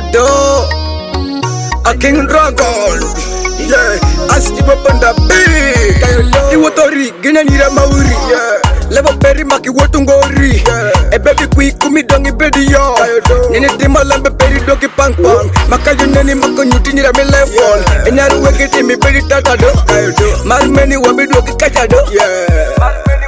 do a king dragon. Yeah, as the bapanda big. Iwotori gina nira mauri. Yeah, level peri maki wotungori. Yeah, e baby quick kumi dongi bedi yo. Nini tima lambe peri doki pang pang. Makayo neni mako nyuti nira me level. Enyaru wege timi peri tata do. Mal meni wabi doki kacha do. Yeah.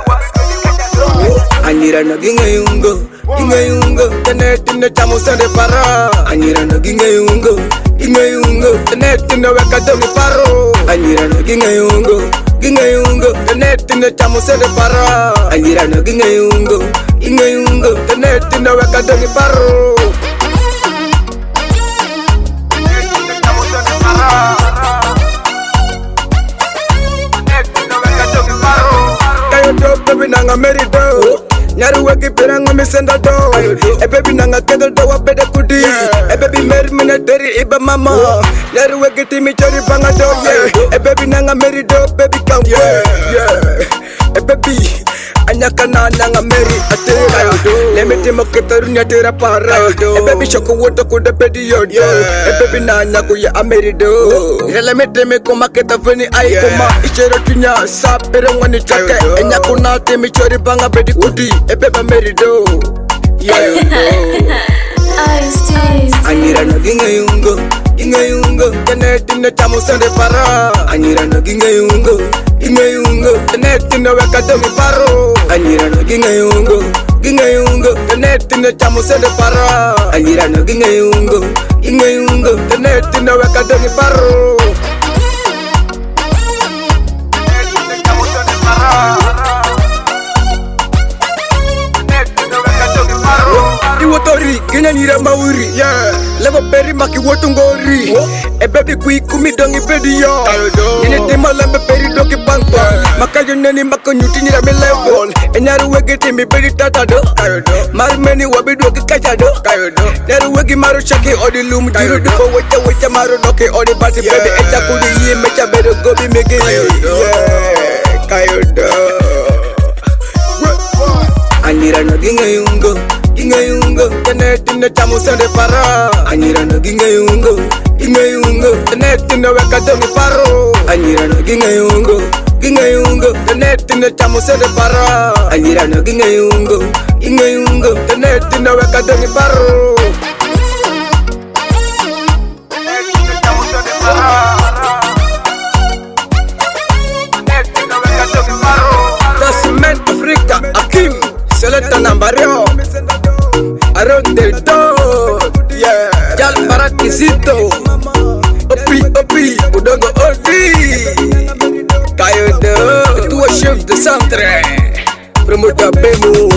Anira na ginga yungo, tene tine chamo sende para. Anira na ginga yungo, tene tine weka domi paro. Anira na ginga yungo, tene tine chamo sende para. Anira na ginga yungo, tene tine weka domi paro. Kayo do baby nanga merido. Nyaru wegi piranga misenda do. E baby nanga kedel do wa bede kudi. E baby meri minateri iba mama. Nyaru wegi timi chori banga do. E baby nanga meri do baby come. E baby anyaka na nanga meri atera. Leme timo ketaru nyatera para. E baby shoko woto kude pedi yodo. E baby na nyaku ya ameri do. Leme teme kuma keta feni ai kuma. Ichero tunya sa pero ngani chake. Enyaku na timi chori banga bedi kudi. E baby meri do. Anira na ginga yungo, tene tine chamo sende para. Anira na ginga yungo, tene tine weka domi paro. Anira na ginga yungo, tene tine chamo sende para. Anira na ginga yungo, tene tine weka domi paro. Iwotori gina nira mauri. Yeah, level peri maki wotungori. E baby quick kumi dongi bedi yo. Nini tima lambe peri doki bang bang. Makayo neni mako nyuti nira me level. Enyaru wegi timi bedi tata do. Mar meni wabi doki kacha do. Nyaru wegi maru shaki odi lumu jiru dupo wecha maru doki odi bati baby. Echa kudi ye mecha bedo gobi megi. Yeah, kayo do. Anira na ginga yungo, tene tine chamo sende para. Anira na ginga yungo, tene tine weka domi paro. Anira na ginga yungo, tene tine chamo sende para. Anira na ginga yungo, tene tine weka domi paro. Das men Afrika, Akim. Seleta nambario Around the door. Yeah, Jal Barakizito. Opi, Udongo Odi. Kayo do. Tu chef de centre. Promoter Bemu.